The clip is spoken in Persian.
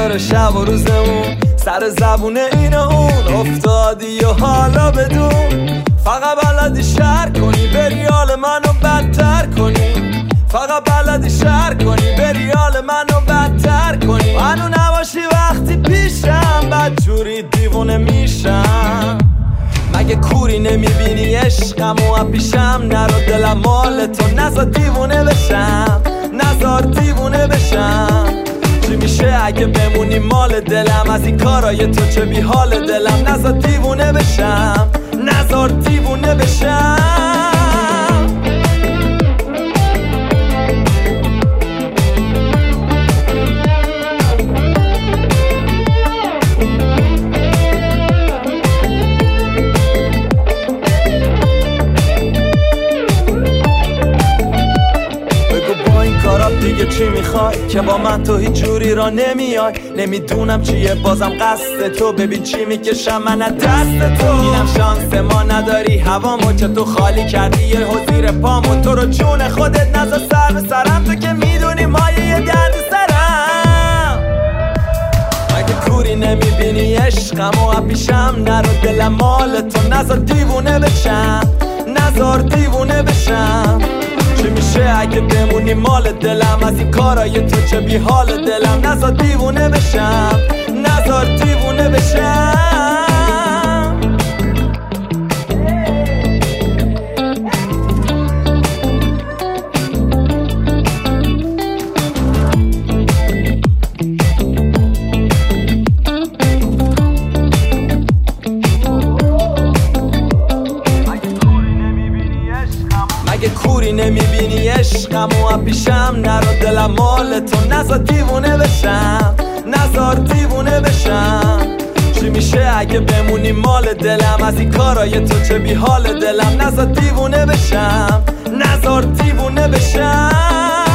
داره شب و روزمون سر زبونه این و اون افتادی و حالا بدون فقط بلدی شهر کنی بری حال منو بدتر کنی فقط بلدی شهر کنی بری حال منو بدتر کنی منو نباشی وقتی پیشم بدجوری دیوونه میشم مگه کوری نمیبینی عشقم و پیشم نرو دلم مال تو نزار دیوونه بشم نزار دیوونه بشم چی میشه اگه بمونی مال دلم از این کارای تو چه بی حال دلم نزار دیوونه بشم نزار دیوونه بشم دیگه چی میخوای که با من تو هیچ جوری را نمیای نمیدونم چیه بازم قصد تو ببین چی میکشم من از دست تو اینم شانس ما نداری هوامو چه تو خالی کردی یه حضیر پامو تو رو جون خودت نذار سر به سرم تو که میدونی مایه یه درد سرم مگه کوری نمیبینی عشقم و پیشم نرو دلم مال تو نذار دیوونه بشم نذار دیوونه بشم چی میشه اگه بمونی مال دلم از این کارای تو چه بی حال دلم نذار دیوونه بشم نذار دیوونه بشم مگه کوری نمیبینی عشقم و پیشم نرو دلم مال تو نزار دیوونه بشم نزار دیوونه بشم چی میشه اگه بمونی مال دلم از این کارای تو چه بی حال دلم نزار دیوونه بشم نزار دیوونه بشم